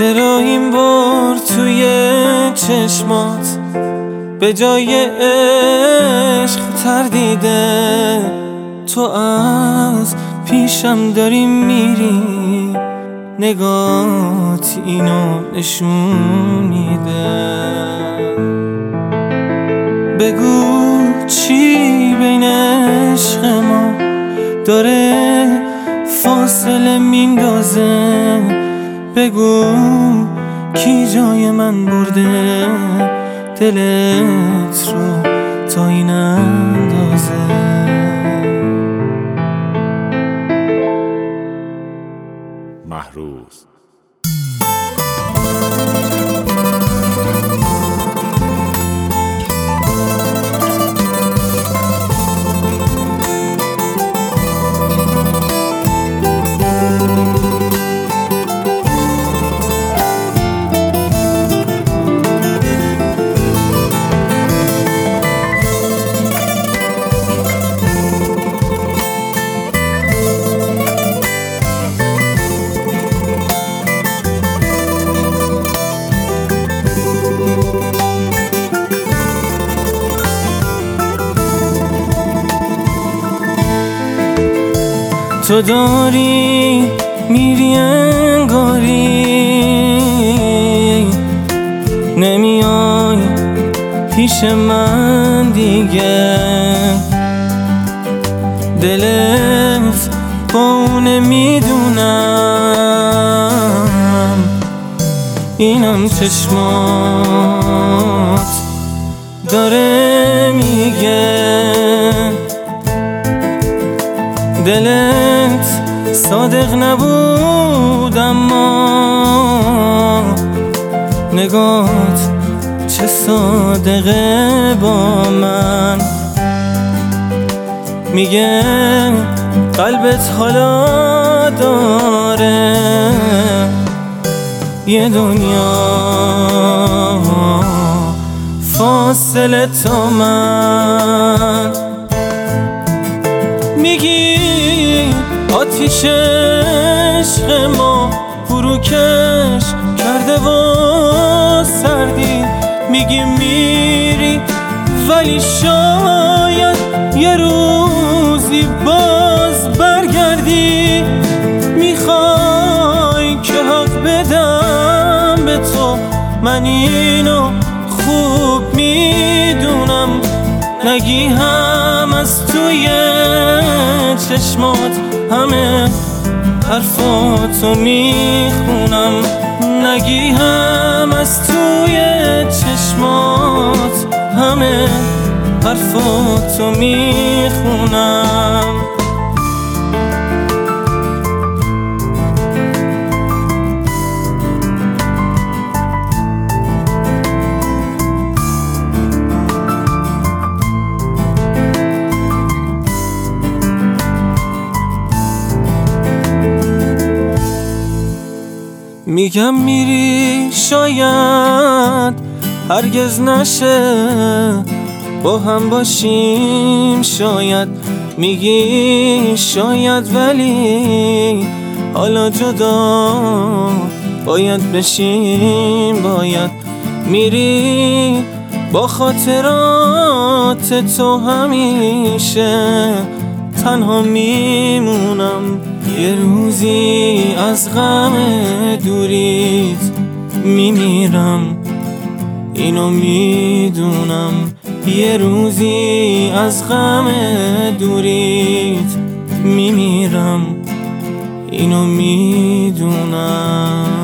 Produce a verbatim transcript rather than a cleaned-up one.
چرا این بار توی چشمات به جای عشق تردیده؟ تو از پیشم داری میری، نگات اینو نشون میده. بگو چی بین عشق ما داره فاصله میندازه؟ بگو کی جای من برده دلت رو تا این اندازه؟ محروز. تو داری میری انگاری، نمیای پیش من دیگه. دلت با اونه میدونم، اینم چشمات داره میگه. دلت صادق نبود اما نگات چه صادقه با من. میگه قلبت حالا داره یه دنیا فاصله تا من. میگی آتیش عشق ما فروکش کرده و سردی. میگی میری ولی شاید یه روزی باز برگردی. میخوای که حق بدم به تو، من اینو خوب میدونم. نگی هم از توی چشمات همه حرفاتو میخونم. نگی هم از توی چشمات همه حرفاتو میخونم. میگم میری شاید هرگز نشه با هم باشیم. شاید میگی شاید ولی حالا جدا باید بشیم. باید میری با خاطرات تو همیشه تنها میمونم. یه روزی از غم دوریت میمیرم، اینو میدونم. یه روزی از غم دوریت میمیرم، اینو میدونم.